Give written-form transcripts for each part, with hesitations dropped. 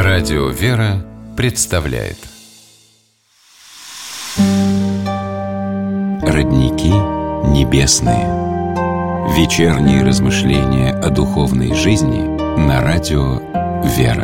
Радио «Вера» представляет Родники небесные. Вечерние размышления о духовной жизни на радио «Вера».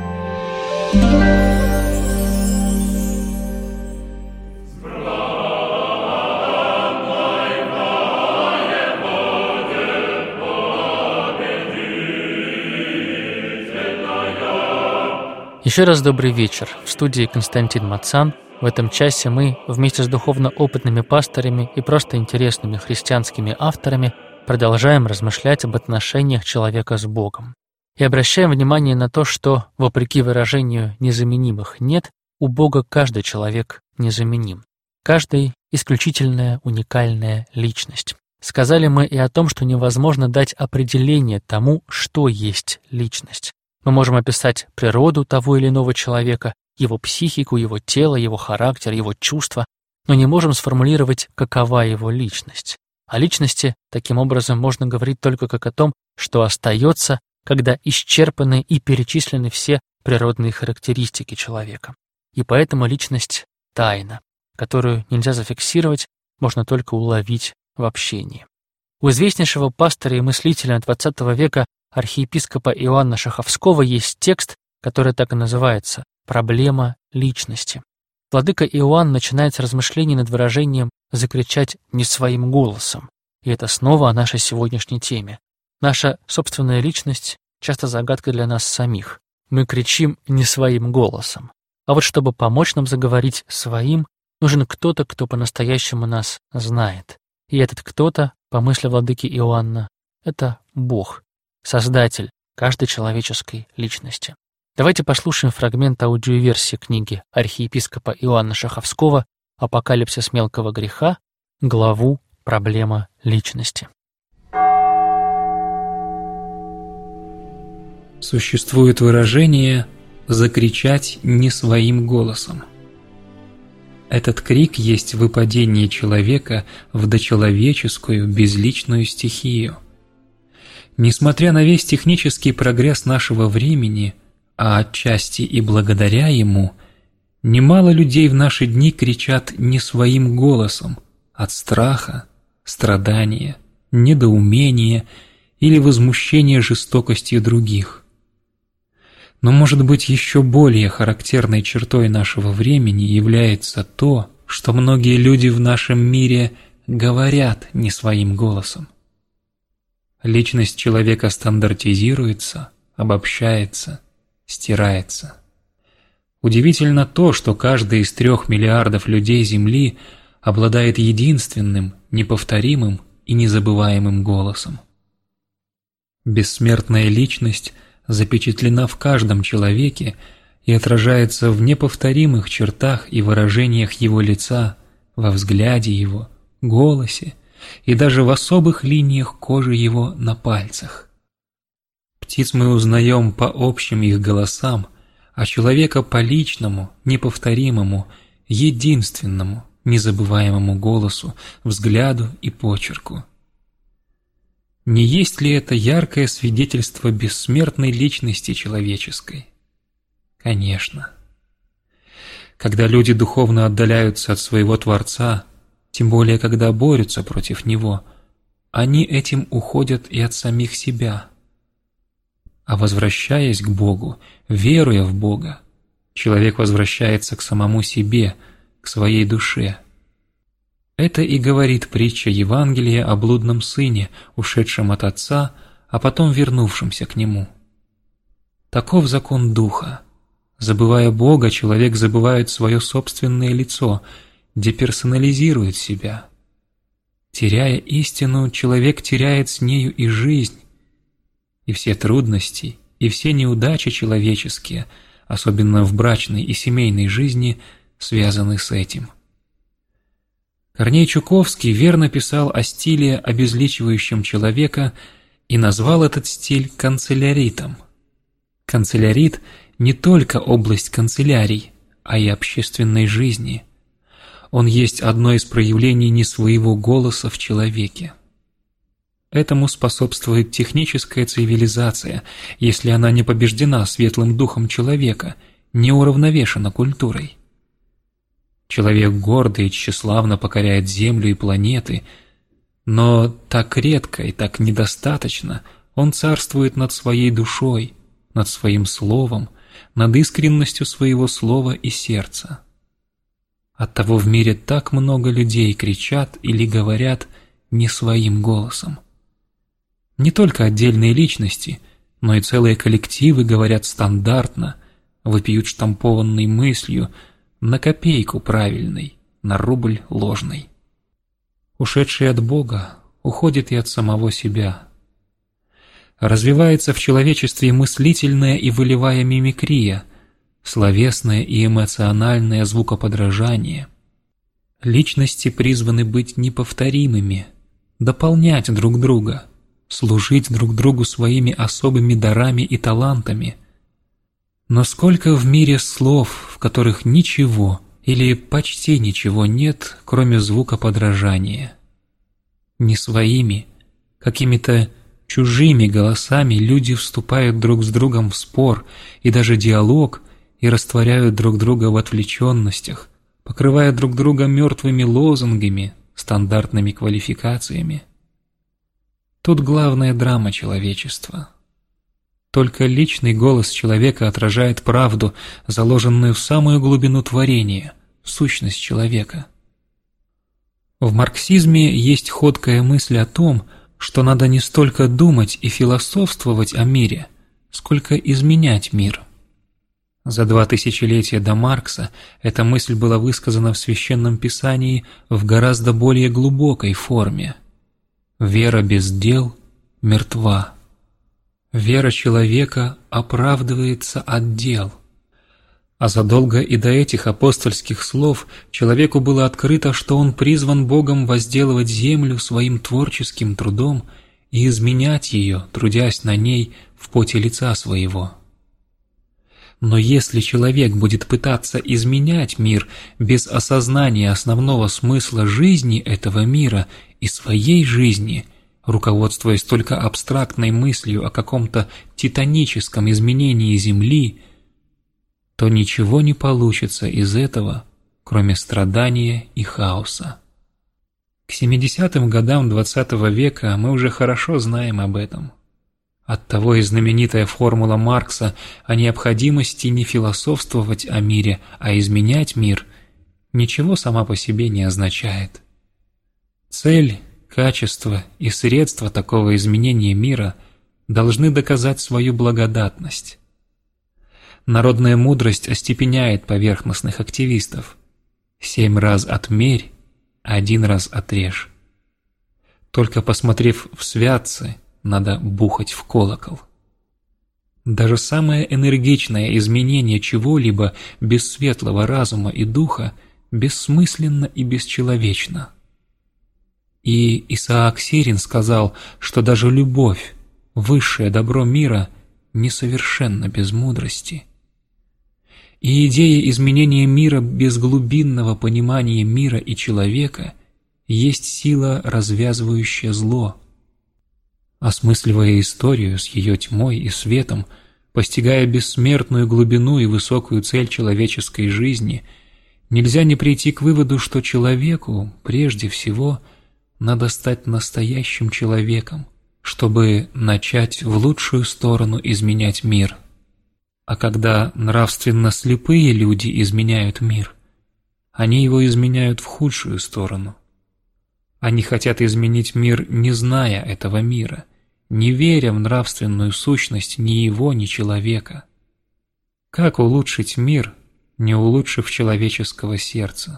Еще раз добрый вечер. В студии Константин Мацан. В этом часе мы вместе с духовно опытными пасторами и просто интересными христианскими авторами продолжаем размышлять об отношениях человека с Богом. И обращаем внимание на то, что, вопреки выражению «незаменимых нет», у Бога каждый человек незаменим. Каждый — исключительная, уникальная личность. Сказали мы и о том, что невозможно дать определение тому, что есть личность. Мы можем описать природу того или иного человека, его психику, его тело, его характер, его чувства, но не можем сформулировать, какова его личность. О личности, таким образом, можно говорить только как о том, что остается, когда исчерпаны и перечислены все природные характеристики человека. И поэтому личность — тайна, которую нельзя зафиксировать, можно только уловить в общении. У известнейшего пастора и мыслителя XX века архиепископа Иоанна Шаховского есть текст, который так и называется «Проблема личности». Владыка Иоанн начинает с размышлений над выражением «закричать не своим голосом». И это снова о нашей сегодняшней теме. Наша собственная личность часто загадка для нас самих. Мы кричим не своим голосом. А вот чтобы помочь нам заговорить своим, нужен кто-то, кто по-настоящему нас знает. И этот кто-то, по мысли владыки Иоанна, это Бог, Создатель каждой человеческой личности. Давайте послушаем фрагмент аудиоверсии книги архиепископа Иоанна Шаховского «Апокалипсис мелкого греха», главу «Проблема личности». Существует выражение «закричать не своим голосом». Этот крик есть выпадение человека в дочеловеческую безличную стихию. Несмотря на весь технический прогресс нашего времени, а отчасти и благодаря ему, немало людей в наши дни кричат не своим голосом от страха, страдания, недоумения или возмущения жестокостью других. Но, может быть, еще более характерной чертой нашего времени является то, что многие люди в нашем мире говорят не своим голосом. Личность человека стандартизируется, обобщается, стирается. Удивительно то, что каждый из 3 миллиардов людей Земли обладает единственным, неповторимым и незабываемым голосом. Бессмертная личность запечатлена в каждом человеке и отражается в неповторимых чертах и выражениях его лица, во взгляде его, голосе и даже в особых линиях кожи его на пальцах. Птиц мы узнаем по общим их голосам, а человека по личному, неповторимому, единственному, незабываемому голосу, взгляду и почерку. Не есть ли это яркое свидетельство бессмертной личности человеческой? Конечно. Когда люди духовно отдаляются от своего Творца, тем более когда борются против Него, они этим уходят и от самих себя. А возвращаясь к Богу, веруя в Бога, человек возвращается к самому себе, к своей душе. Это и говорит притча Евангелия о блудном сыне, ушедшем от отца, а потом вернувшемся к нему. Таков закон Духа. Забывая Бога, человек забывает свое собственное лицо, деперсонализирует себя. Теряя истину, человек теряет с нею и жизнь. И все трудности, и все неудачи человеческие, особенно в брачной и семейной жизни, связаны с этим. Корней Чуковский верно писал о стиле, обезличивающем человека, и назвал этот стиль канцеляритом. Канцелярит – не только область канцелярий, а и общественной жизни. Он есть одно из проявлений не своего голоса в человеке. Этому способствует техническая цивилизация, если она не побеждена светлым духом человека, не уравновешена культурой. Человек гордо и тщеславно покоряет Землю и планеты, но так редко и так недостаточно он царствует над своей душой, над своим словом, над искренностью своего слова и сердца. Оттого в мире так много людей кричат или говорят не своим голосом. Не только отдельные личности, но и целые коллективы говорят стандартно, вопиют штампованной мыслью, на копейку правильной, на рубль ложный. Ушедший от Бога уходит и от самого себя. Развивается в человечестве мыслительная и волевая мимикрия, словесное и эмоциональное звукоподражание. Личности призваны быть неповторимыми, дополнять друг друга, служить друг другу своими особыми дарами и талантами. Но сколько в мире слов, в которых ничего или почти ничего нет, кроме звукоподражания. Не своими, какими-то чужими голосами люди вступают друг с другом в спор и даже диалог и растворяют друг друга в отвлеченностях, покрывая друг друга мертвыми лозунгами, стандартными квалификациями. Тут главная драма человечества. Только личный голос человека отражает правду, заложенную в самую глубину творения, в сущность человека. В марксизме есть ходкая мысль о том, что надо не столько думать и философствовать о мире, сколько изменять мир. За 2 тысячелетия до Маркса эта мысль была высказана в Священном Писании в гораздо более глубокой форме. Вера без дел мертва. Вера человека оправдывается от дел. А задолго и до этих апостольских слов человеку было открыто, что он призван Богом возделывать землю своим творческим трудом и изменять ее, трудясь на ней в поте лица своего. Но если человек будет пытаться изменять мир без осознания основного смысла жизни этого мира и своей жизни, руководствуясь только абстрактной мыслью о каком-то титаническом изменении Земли, то ничего не получится из этого, кроме страдания и хаоса. К 70-м годам XX века мы уже хорошо знаем об этом. Оттого и знаменитая формула Маркса о необходимости не философствовать о мире, а изменять мир, ничего сама по себе не означает. Цель, качество и средства такого изменения мира должны доказать свою благодатность. Народная мудрость остепеняет поверхностных активистов. 7 раз отмерь, 1 раз отрежь. Только посмотрев в святцы, надо бухать в колокол. Даже самое энергичное изменение чего-либо без светлого разума и духа бессмысленно и бесчеловечно. И Исаак Сирин сказал, что даже любовь, высшее добро мира, несовершенна без мудрости. И идея изменения мира без глубинного понимания мира и человека есть сила, развязывающая зло. Осмысливая историю с ее тьмой и светом, постигая бессмертную глубину и высокую цель человеческой жизни, нельзя не прийти к выводу, что человеку, прежде всего, надо стать настоящим человеком, чтобы начать в лучшую сторону изменять мир. А когда нравственно слепые люди изменяют мир, они его изменяют в худшую сторону. Они хотят изменить мир, не зная этого мира, не веря в нравственную сущность ни его, ни человека. Как улучшить мир, не улучшив человеческого сердца?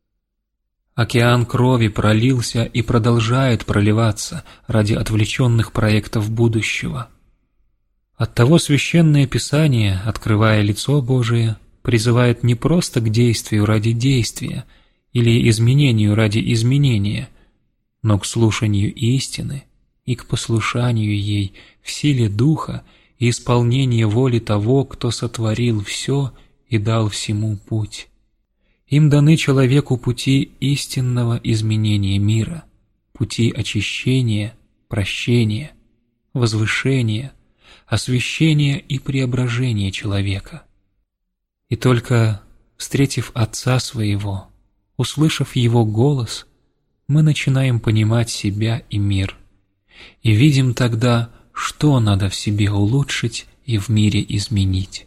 Океан крови пролился и продолжает проливаться ради отвлеченных проектов будущего. Оттого Священное Писание, открывая лицо Божие, призывает не просто к действию ради действия или изменению ради изменения, но к слушанию истины и к послушанию ей в силе Духа и исполнению воли того, кто сотворил все и дал всему путь. Им даны человеку пути истинного изменения мира, пути очищения, прощения, возвышения, освящения и преображения человека. И только встретив Отца Своего, услышав Его голос, мы начинаем понимать себя и мир, и видим тогда, что надо в себе улучшить и в мире изменить.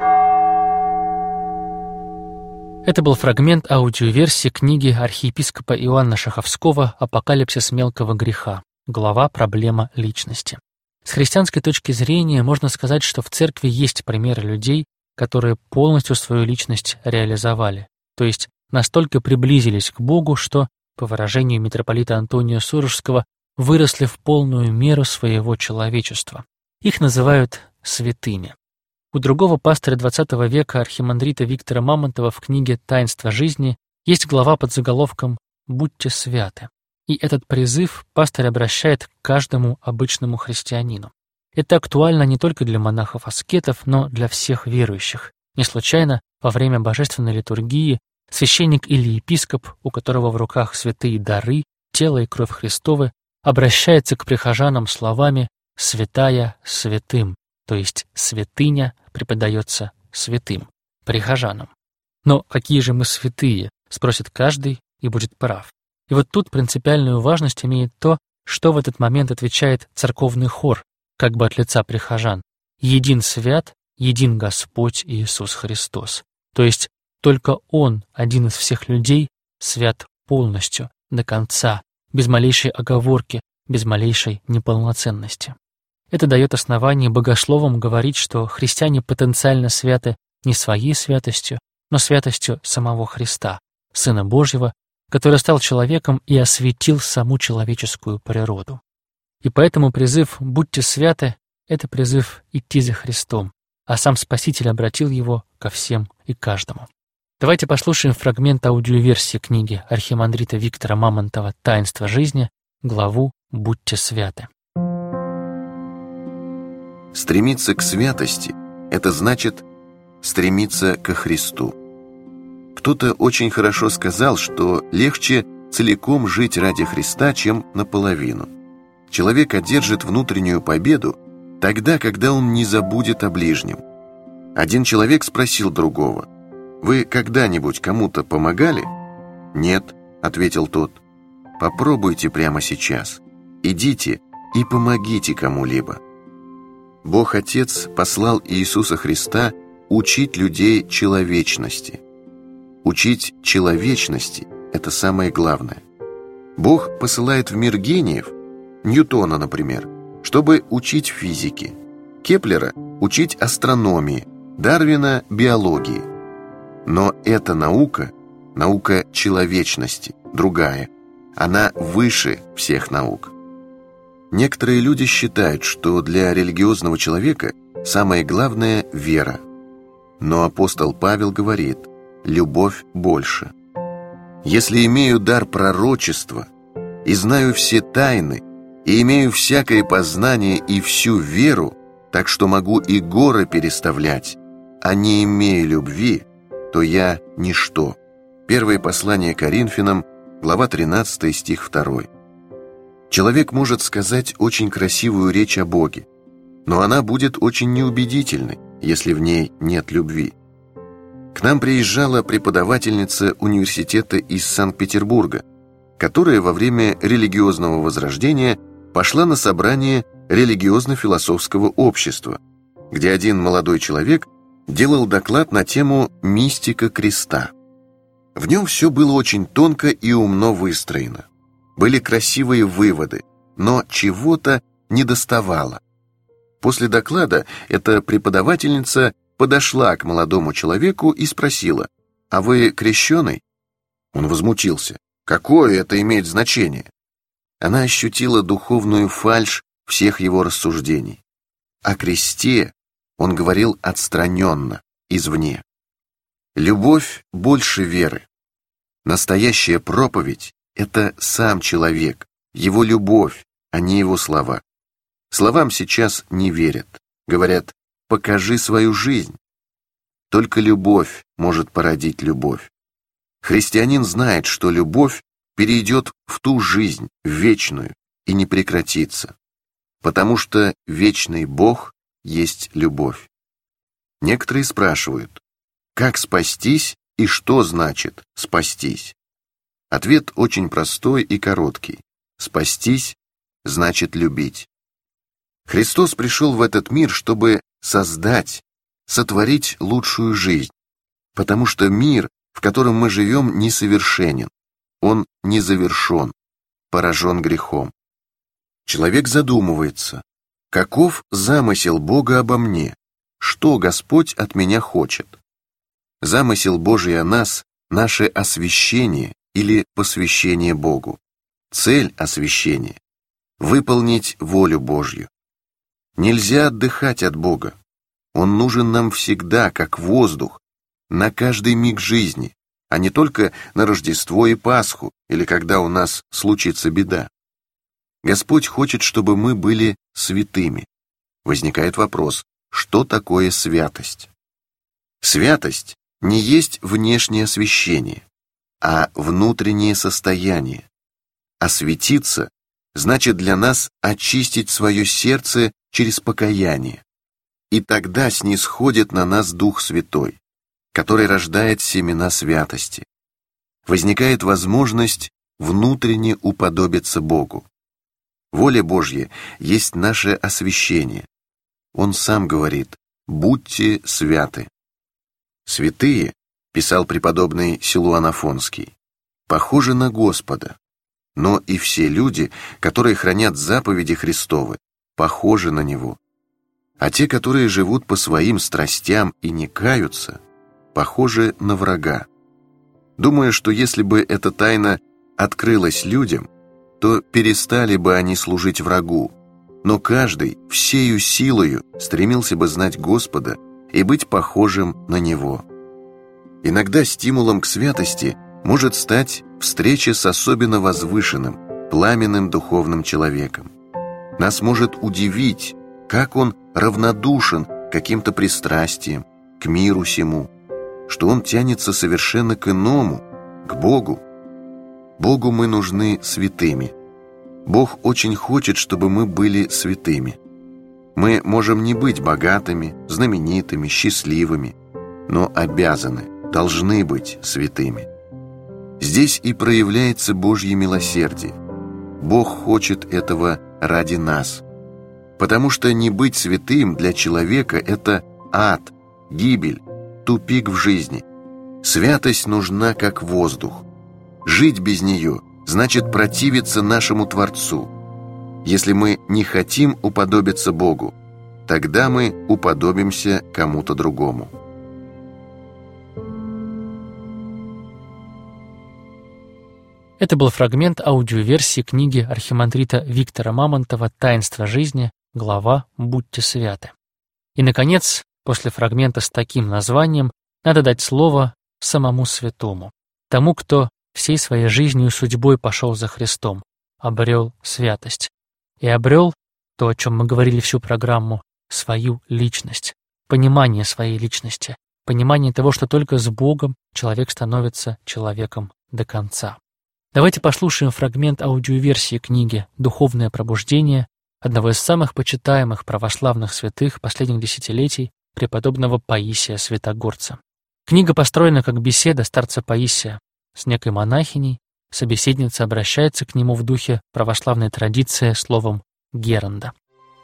Это был фрагмент аудиоверсии книги архиепископа Иоанна Шаховского «Апокалипсис мелкого греха», глава «Проблема личности». С христианской точки зрения можно сказать, что в церкви есть примеры людей, которые полностью свою личность реализовали, то есть настолько приблизились к Богу, что, по выражению митрополита Антония Сурожского, выросли в полную меру своего человечества. Их называют святыми. У другого пастыря XX века, архимандрита Виктора Мамонтова, в книге «Таинство жизни» есть глава под заголовком «Будьте святы». И этот призыв пастырь обращает к каждому обычному христианину. Это актуально не только для монахов-аскетов, но для всех верующих. Не случайно во время божественной литургии священник или епископ, у которого в руках святые дары, тело и кровь Христовы, обращается к прихожанам словами «святая святым», то есть святыня преподается святым, прихожанам. Но какие же мы святые, спросит каждый и будет прав. И вот тут принципиальную важность имеет то, что в этот момент отвечает церковный хор, как бы от лица прихожан: «Един свят, един Господь Иисус Христос». То есть только Он, один из всех людей, свят полностью, до конца, без малейшей оговорки, без малейшей неполноценности. Это дает основание богословам говорить, что христиане потенциально святы не своей святостью, но святостью самого Христа, Сына Божьего, который стал человеком и осветил саму человеческую природу. И поэтому призыв «Будьте святы» — это призыв идти за Христом, а сам Спаситель обратил его ко всем и каждому. Давайте послушаем фрагмент аудиоверсии книги архимандрита Виктора Мамонтова «Таинство жизни», главу «Будьте святы». Стремиться к святости – это значит стремиться ко Христу. Кто-то очень хорошо сказал, что легче целиком жить ради Христа, чем наполовину. Человек одержит внутреннюю победу тогда, когда он не забудет о ближнем. Один человек спросил другого: «Вы когда-нибудь кому-то помогали?» «Нет», — ответил тот. «Попробуйте прямо сейчас. Идите и помогите кому-либо». Бог Отец послал Иисуса Христа учить людей человечности. Учить человечности – это самое главное. Бог посылает в мир гениев, Ньютона, например, чтобы учить физике, Кеплера – учить астрономии, Дарвина – биологии. Но эта наука, наука человечности, другая. Она выше всех наук. Некоторые люди считают, что для религиозного человека самое главное – вера. Но апостол Павел говорит: «Любовь больше». «Если имею дар пророчества, и знаю все тайны, и имею всякое познание и всю веру, так что могу и горы переставлять, а не имею любви, то я ничто». Первое послание Коринфянам, глава 13, стих 2. Человек может сказать очень красивую речь о Боге, но она будет очень неубедительной, если в ней нет любви. К нам приезжала преподавательница университета из Санкт-Петербурга, которая во время религиозного возрождения пошла на собрание религиозно-философского общества, где один молодой человек делал доклад на тему «Мистика креста». В нем все было очень тонко и умно выстроено. Были красивые выводы, но чего-то недоставало. После доклада эта преподавательница подошла к молодому человеку и спросила: «А вы крещеный?» Он возмутился: «Какое это имеет значение?» Она ощутила духовную фальшь всех его рассуждений. О кресте он говорил отстраненно, извне. Любовь больше веры. Настоящая проповедь – это сам человек, его любовь, а не его слова. Словам сейчас не верят. Говорят: «Покажи свою жизнь». Только любовь может породить любовь. Христианин знает, что любовь перейдет в ту жизнь, в вечную, и не прекратится, потому что вечный Бог есть любовь. Некоторые спрашивают, как спастись и что значит спастись? Ответ очень простой и короткий. Спастись значит любить. Христос пришел в этот мир, чтобы создать, сотворить лучшую жизнь, потому что мир, в котором мы живем, несовершенен, он не завершен, поражен грехом. Человек задумывается, каков замысел Бога обо мне, что Господь от меня хочет. Замысел Божий о нас – наше освящение или посвящение Богу. Цель освящения – выполнить волю Божью. Нельзя отдыхать от Бога. Он нужен нам всегда, как воздух, на каждый миг жизни, а не только на Рождество и Пасху, или когда у нас случится беда. Господь хочет, чтобы мы были святыми. Возникает вопрос, что такое святость? Святость не есть внешнее освящение, а внутреннее состояние. Освятиться значит для нас очистить свое сердце через покаяние. И тогда снисходит на нас Дух Святой, который рождает семена святости. Возникает возможность внутренне уподобиться Богу. Воля Божья есть наше освящение. Он сам говорит: «Будьте святы». Святые, писал преподобный Силуан Афонский, похожи на Господа, но и все люди, которые хранят заповеди Христовы, похожи на Него. А те, которые живут по своим страстям и не каются, похожи на врага. Думаю, что если бы эта тайна открылась людям, то перестали бы они служить врагу, но каждый всею силою стремился бы знать Господа и быть похожим на Него. Иногда стимулом к святости может стать встреча с особенно возвышенным, пламенным духовным человеком. Нас может удивить, как он равнодушен к каким-то пристрастиям, к миру сему, что он тянется совершенно к иному, к Богу. Богу мы нужны святыми. Бог очень хочет, чтобы мы были святыми. Мы можем не быть богатыми, знаменитыми, счастливыми, но обязаны, должны быть святыми. Здесь и проявляется Божье милосердие. Бог хочет этого ради нас. Потому что не быть святым для человека – это ад, гибель, тупик в жизни. Святость нужна как воздух. Жить без нее значит противиться нашему Творцу. Если мы не хотим уподобиться Богу, тогда мы уподобимся кому-то другому. Это был фрагмент аудиоверсии книги архимандрита Виктора Мамонтова «Таинство жизни», глава «Будьте святы». И, наконец, после фрагмента с таким названием надо дать слово самому святому, тому, кто всей своей жизнью и судьбой пошел за Христом, обрел святость. И обрел то, о чем мы говорили всю программу, свою личность, понимание своей личности, понимание того, что только с Богом человек становится человеком до конца. Давайте послушаем фрагмент аудиоверсии книги «Духовное пробуждение» одного из самых почитаемых православных святых последних десятилетий, преподобного Паисия Святогорца. Книга построена как беседа старца Паисия с некой монахиней. Собеседница обращается к нему в духе православной традиции словом «геранда».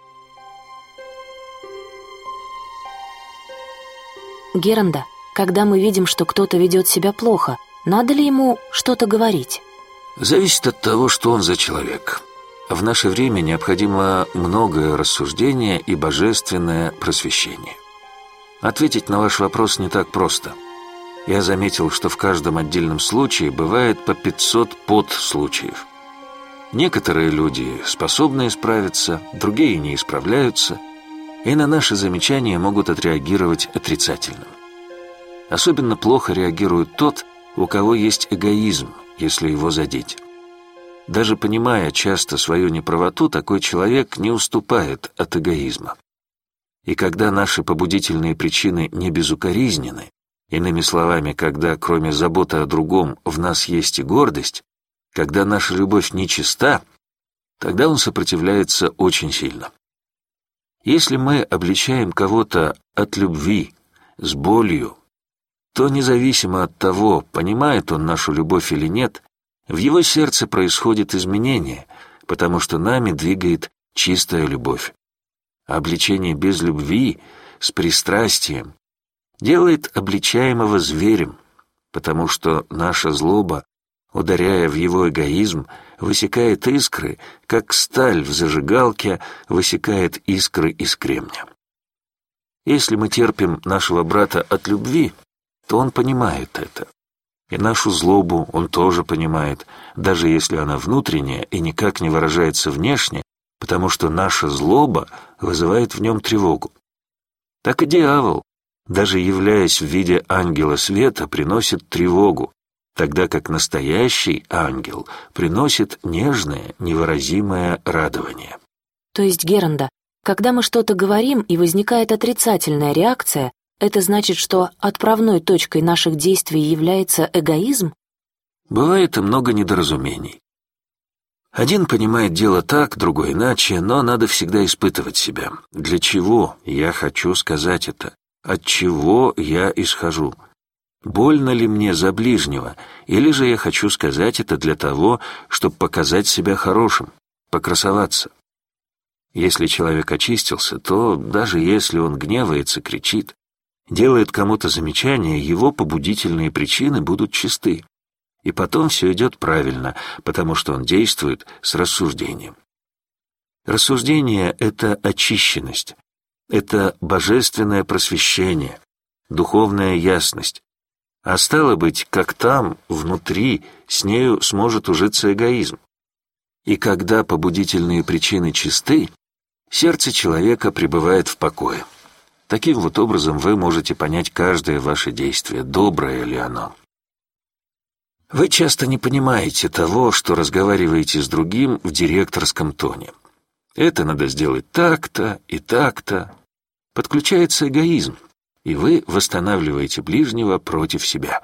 Геранда, когда мы видим, что кто-то ведет себя плохо, надо ли ему что-то говорить? Зависит от того, что он за человек. В наше время необходимо многое рассуждение и божественное просвещение. Ответить на ваш вопрос не так просто. Я заметил, что в каждом отдельном случае бывает по 500 подслучаев. Некоторые люди способны исправиться, другие не исправляются, и на наши замечания могут отреагировать отрицательно. Особенно плохо реагирует тот, у кого есть эгоизм, если его задеть. Даже понимая часто свою неправоту, такой человек не уступает от эгоизма. И когда наши побудительные причины не безукоризнены, иными словами, когда кроме заботы о другом в нас есть и гордость, когда наша любовь нечиста, тогда он сопротивляется очень сильно. Если мы обличаем кого-то от любви, с болью, то независимо от того, понимает он нашу любовь или нет, в его сердце происходит изменение, потому что нами двигает чистая любовь. Обличение без любви, с пристрастием, делает обличаемого зверем, потому что наша злоба, ударяя в его эгоизм, высекает искры, как сталь в зажигалке высекает искры из кремня. Если мы терпим нашего брата от любви, то он понимает это. И нашу злобу он тоже понимает, даже если она внутренняя и никак не выражается внешне, потому что наша злоба вызывает в нем тревогу. Так и дьявол, даже являясь в виде ангела света, приносит тревогу, тогда как настоящий ангел приносит нежное, невыразимое радование. То есть, Геранда, когда мы что-то говорим и возникает отрицательная реакция, это значит, что отправной точкой наших действий является эгоизм? Бывает и много недоразумений. Один понимает дело так, другой иначе, но надо всегда испытывать себя. Для чего я хочу сказать это? От чего я исхожу? Больно ли мне за ближнего? Или же я хочу сказать это для того, чтобы показать себя хорошим, покрасоваться? Если человек очистился, то даже если он гневается, кричит, делает кому-то замечание, его побудительные причины будут чисты. И потом все идет правильно, потому что он действует с рассуждением. Рассуждение — это очищенность, это божественное просвещение, духовная ясность. А стало быть, как там, внутри, с нею сможет ужиться эгоизм. И когда побудительные причины чисты, сердце человека пребывает в покое. Таким вот образом вы можете понять каждое ваше действие, доброе ли оно. Вы часто не понимаете того, что разговариваете с другим в директорском тоне. Это надо сделать так-то и так-то. Подключается эгоизм, и вы восстанавливаете ближнего против себя.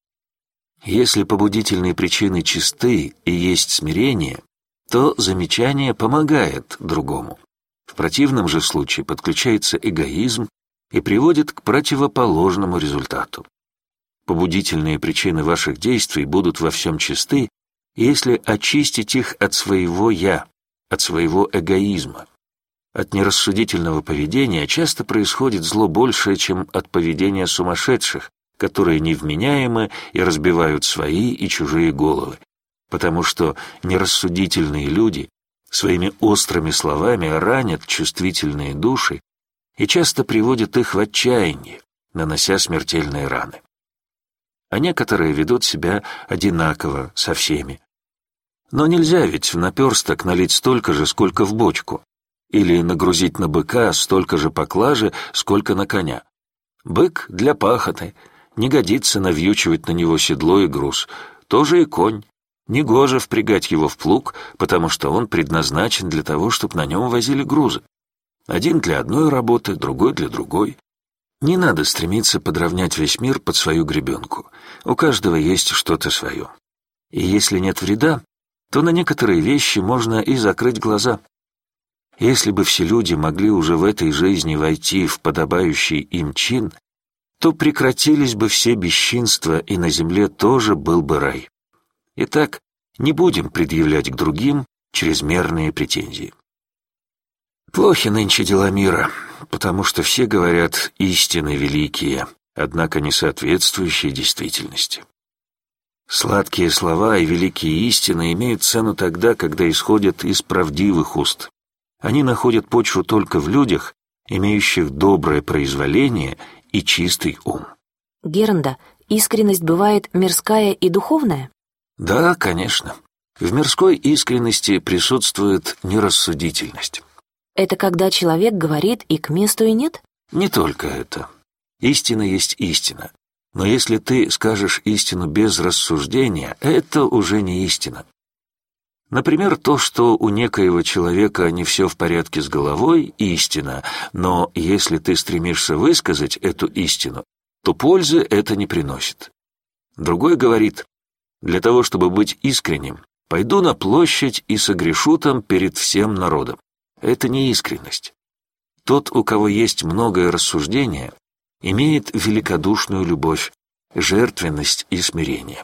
Если побудительные причины чисты и есть смирение, то замечание помогает другому. В противном же случае подключается эгоизм и приводит к противоположному результату. Побудительные причины ваших действий будут во всем чисты, если очистить их от своего «я», от своего эгоизма. От нерассудительного поведения часто происходит зло большее, чем от поведения сумасшедших, которые невменяемы и разбивают свои и чужие головы, потому что нерассудительные люди своими острыми словами ранят чувствительные души и часто приводят их в отчаяние, нанося смертельные раны. А некоторые ведут себя одинаково со всеми. Но нельзя ведь в наперсток налить столько же, сколько в бочку, или нагрузить на быка столько же поклажи, сколько на коня. Бык для пахоты, не годится навьючивать на него седло и груз, тоже и конь. Негоже впрягать его в плуг, потому что он предназначен для того, чтобы на нем возили грузы. Один для одной работы, другой для другой. Не надо стремиться подровнять весь мир под свою гребенку. У каждого есть что-то свое. И если нет вреда, то на некоторые вещи можно и закрыть глаза. Если бы все люди могли уже в этой жизни войти в подобающий им чин, то прекратились бы все бесчинства, и на земле тоже был бы рай. Итак, не будем предъявлять к другим чрезмерные претензии. Плохи нынче дела мира, потому что все говорят истины великие, однако не соответствующие действительности. Сладкие слова и великие истины имеют цену тогда, когда исходят из правдивых уст. Они находят почву только в людях, имеющих доброе произволение и чистый ум. Геранда, искренность бывает мирская и духовная? Да, конечно. В мирской искренности присутствует нерассудительность. Это когда человек говорит и к месту, и нет? Не только это. Истина есть истина. Но если ты скажешь истину без рассуждения, это уже не истина. Например, то, что у некоего человека не все в порядке с головой, истина, но если ты стремишься высказать эту истину, то пользы это не приносит. Другой говорит: для того, чтобы быть искренним, Пойду на площадь и согрешу там перед всем народом. Это не искренность. Тот, у кого есть многое рассуждение, имеет великодушную любовь, жертвенность и смирение.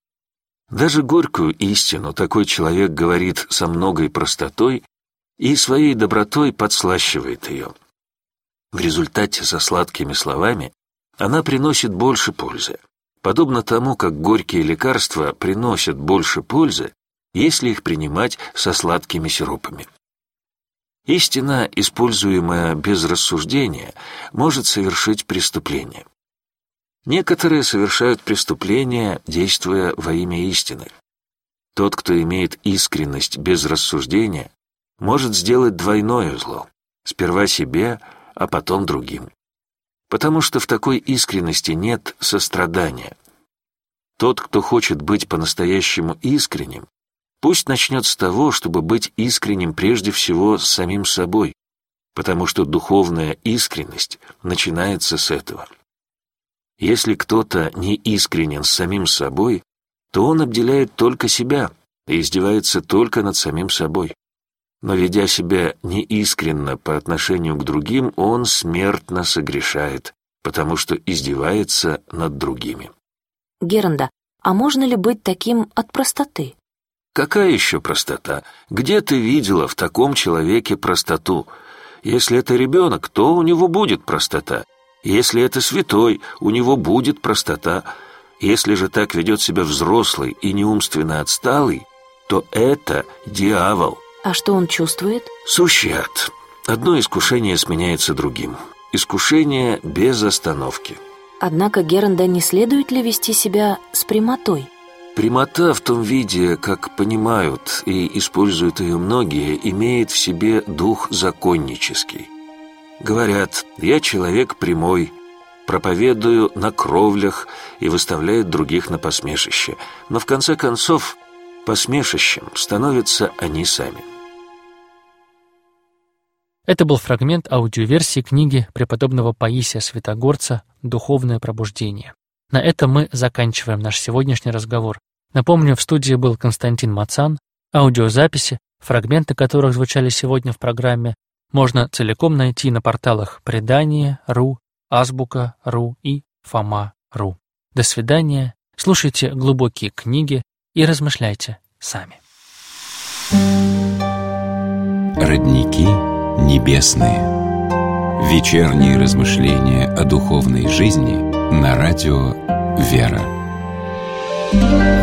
Даже горькую истину такой человек говорит со многой простотой и своей добротой подслащивает ее. В результате со сладкими словами она приносит больше пользы, подобно тому, как горькие лекарства приносят больше пользы, если их принимать со сладкими сиропами. Истина, используемая без рассуждения, может совершить преступление. Некоторые совершают преступления, действуя во имя истины. Тот, кто имеет искренность без рассуждения, может сделать двойное зло, сперва себе, а потом другим. Потому что в такой искренности нет сострадания. Тот, кто хочет быть по-настоящему искренним, пусть начнет с того, чтобы быть искренним прежде всего с самим собой, потому что духовная искренность начинается с этого. Если кто-то не искренен с самим собой, то он обделяет только себя и издевается только над самим собой. Но ведя себя неискренно по отношению к другим, он смертно согрешает, потому что издевается над другими. Геренда, а можно ли быть таким от простоты? Какая еще простота? Где ты видела в таком человеке простоту? Если это ребенок, то у него будет простота. Если это святой, у него будет простота. Если же так ведет себя взрослый и неумственно отсталый, то это дьявол. А что он чувствует? Сущий ад. Одно искушение сменяется другим. Искушение без остановки. Однако, Геренда, не следует ли вести себя с прямотой? Прямота в том виде, как понимают и используют ее многие, имеет в себе дух законнический. Говорят: «Я человек прямой», проповедую на кровлях и выставляют других на посмешище. Но в конце концов посмешищем становятся они сами. Это был фрагмент аудиоверсии книги преподобного Паисия Святогорца «Духовное пробуждение». На этом мы заканчиваем наш сегодняшний разговор. Напомню, в студии был Константин Мацан. Аудиозаписи, фрагменты которых звучали сегодня в программе, можно целиком найти на порталах Предание.ру, Азбука.ру и Фома.ру. До свидания, слушайте глубокие книги и размышляйте сами. Родники небесные. Вечерние размышления о духовной жизни на радио «Вера».